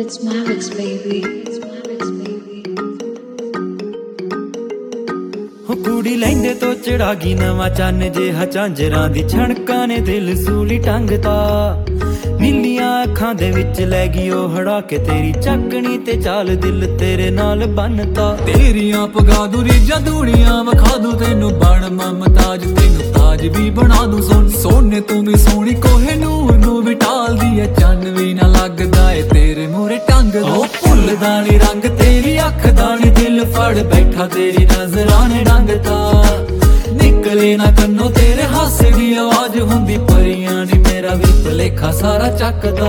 It's Mavericks, baby. It's Mavericks, baby. ਹੋ ਕੁੜੀ ਲੈਂਦੇ ਤੋਂ ਚੜਾ ਗਈ ਨਵਾਂ ਚੰਨ ਜਿਹਾ ਝਾਂਜਰਾਂ ਦੀ ਛਣਕਾਂ ਨੇ ਦਿਲ ਸੂਲੀ ਟੰਗਤਾ ਨੀਲੀਆਂ ਅੱਖਾਂ ਦੇ ਵਿੱਚ ਲੈ ਗਈ ਉਹ ਹੜਾ ਕੇ ਤੇਰੀ ਚੱਕਣੀ ਤੇ ਚਾਲ ਦਿਲ ਤੇਰੇ ਨਾਲ ਬੰਨਤਾ ਤੇਰੀਆਂ ਪਗਾ ਦੂ ਰੀਜਾਂ ਦੂੜੀਆਂ ਵਿਖਾ ਦੂ ਤੈਨੂੰ ਬਣ ਮਮਤਾਜ ਤੈਨੂੰ ਤਾਜ ਵੀ ਬਣਾ ਦੂ ਸੋਨੇ ਤੂੰ ਵੀ ਸੋਹਣੀ ਕੋਹੇ ਨੂਰ ਨੂੰ ਵੀ ਟਾਲਦੀ ਐ ਚੰਨ ਵੀ ਨਾ ਲੱਗਦਾ ਏ ਤੇਰੇ ਮੂਹਰੇ ਟੰਗ ਉਹ ਭੁੱਲਦਾ ਨੀ ਰੰਗ ਤੇਰੀ ਅੱਖ ਦਾ ਨੀ ਦਿਲ ਫੜ ਬੈਠਾ ਤੇਰੀ ਨਜ਼ਰਾਂ ਨੇ ਡੰਗਤਾ ਨਿਕਲੇ ਨਾ ਕੰਨੋਂ ਤੇਰੇ ਹਾਸੇ ਦੀ ਆਵਾਜ਼ ਹੁੰਦੀ ਪਰੀਆਂ ਨੀ ਮੇਰਾ ਵੀ ਭੁਲੇਖਾ ਸਾਰਾ ਚੱਕਦਾ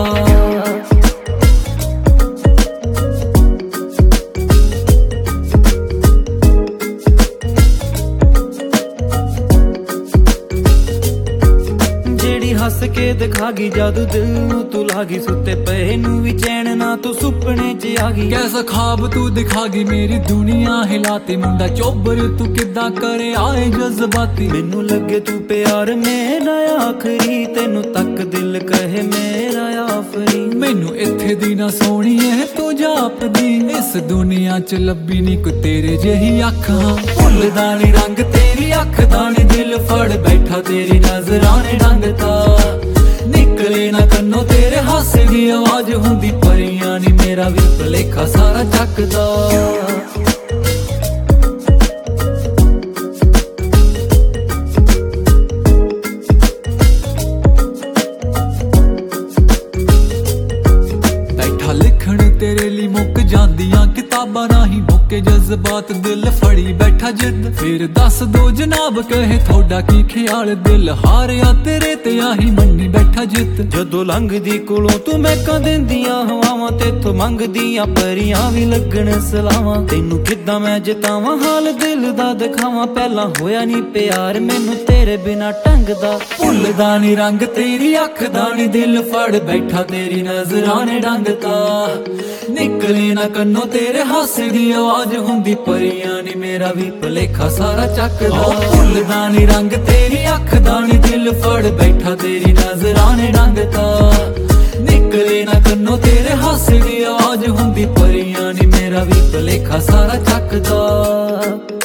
ਹੱਸ ਕੇ ਦਿਖਾ ਗਈ ਜਾਦੂ ਦਿਲ ਨੂੰ ਤੂੰ ਲਾਗੀ ਸੁੱਤੇ ਪਏ ਨੂੰ ਵੀ ਚੈਨ ਨਾ ਤੂੰ ਸੁਪਨੇ 'ਚ ਆ ਗਈ ਕੈਸਾ ਖਾਬ ਤੂੰ ਦਿਖਾ ਗਈ ਮੇਰੀ ਦੁਨੀਆ ਹਿਲਾਤੀ ਮੁੰਡਾ ਚੋਬਰ ਤੂੰ ਕਿੱਦਾਂ ਕਰੇ ਆਏ ਜਜ਼ਬਾਤੀ ਮੈਨੂੰ ਲੱਗੇ ਤੂੰ ਪਿਆਰ ਮੇਰਾ ਆਖਰੀ ਤੈਨੂੰ ਤੱਕ ਦਿਲ ਕਹੇ ਮੇਰਾ ਆਫਰੀ ਮੈਨੂੰ ਇੱਥੇ ਦੀ ਨਾ ਸੋਹਣੀ ਐ ਤੂੰ ਜਾਪਦੀ ਇਸ ਦੁਨੀਆ 'ਚ ਲੱਭੀ ਨੀ ਕੋਈ ਤੇਰੇ ਜਿਹੀ ਅੱਖਾਂ ਭੁੱਲਦਾ ਨੀ ਰੰਗ ਤੇਰੀ ਅੱਖ ਦਾ ਨੀ ਦਿਲ ਫੜ ਬੈਠਾ ਤੇਰੀ ਨਜ਼ਰਾਂ ਨੇ ਡੰਗਤਾ ਨਿਕਲੇ ਨਾ ਕੰਨੋਂ ਤੇਰੇ ਹਾਸੇ ਦੀ ਆਵਾਜ਼ ਹੁੰਦੀ ਪਰੀਆਂ ਨੀ ਮੇਰਾ ਵੀ ਭੁਲੇਖਾ ਸਾਰਾ ਚੱਕਦਾ ਬੈਠਾ ਲਿਖਣ ਤੇਰੇ ਲਈ ਮੁੱਕ ਜਾਂਦੀਆਂ ਕਿਤਾਬਾਂ ਨਹੀਂ ਮੁੱਕੇ ਜਜ਼ਬਾਤ ਦਿਲ ਫੜੀ ਬੈਠਾ ਜਿੱਦ ਫਿਰ ਦੱਸ ਦੋ ਜਨਾਬ ਕਹੇ ਤੁਹਾਡਾ ਕੀ ਖਿਆਲ ਦਿਲ ਹਾਰਿਆ ਤੇਰੇ ਤੇ ਆਹੀ ਮੰਨੀ ਬੈਠਾ ਜਿੱਤ ਜਦੋਂ ਲੰਘਦੀ ਕੋਲੋਂ ਤੂੰ ਮਹਿਕਾਂ ਦਿੰਦੀਆਂ ਹਵਾਵਾਂ ਤੇਥੋਂ ਮੰਗਦੀਆਂ ਪਰੀਆਂ ਵੀ ਲੱਗਣ ਸਲਾਵਾਂ ਤੈਨੂੰ ਕਿੱਦਾਂ ਮੈਂ ਜਿਤਾਵਾਂ ਹਾਲ ਦਿਲ ਦਾ ਦਿਖਾਵਾਂ ਪਹਿਲਾਂ ਹੋਇਆ ਨੀ ਪਿਆਰ ਮੈਨੂੰ ਤੇਰੇ ਬਿਨਾ ਟੰਗਦਾ ਭੁੱਲਦਾ ਨੀ ਰੰਗ ਤੇਰੀ ਅੱਖ ਦਾ ਨੀ ਦਿਲ ਫੜ ਬੈਠਾ ਤੇਰੀ ਨਜ਼ਰਾਂ ਨੇ ਡੰਗਤਾ ਨਿਕਲੇ ਨਾ ਕੰਨੋਂ ਤੇਰੇ ਹਾਸੇ ਦੀ ਆਵਾਜ਼ ਹੁੰਦੀ ਪਰੀਆਂ ਨੀ ਮੇਰਾ ਵੀ ਭੁਲੇਖਾ ਸਾਰਾ ਚੱਕਦਾ ਭੁੱਲਦਾ ਨੀ ਰੰਗ ਤੇਰੀ ਅੱਖ ਦਾ ਨੀ ਦਿਲ ਫੜ ਬੈਠਾ ਤੇਰੀ ਨਜ਼ਰਾਂ ਨੇ ਡੰਗਤਾ ਨਿਕਲੇ ਨਾ ਕੰਨੋਂ ਤੇਰੇ ਹਾਸੇ ਦੀ ਆਵਾਜ਼ ਹੁੰਦੀ ਪਰੀਆਂ ਨੀ ਮੇਰਾ ਵੀ ਭੁਲੇਖਾ ਸਾਰਾ ਚੱਕਦਾ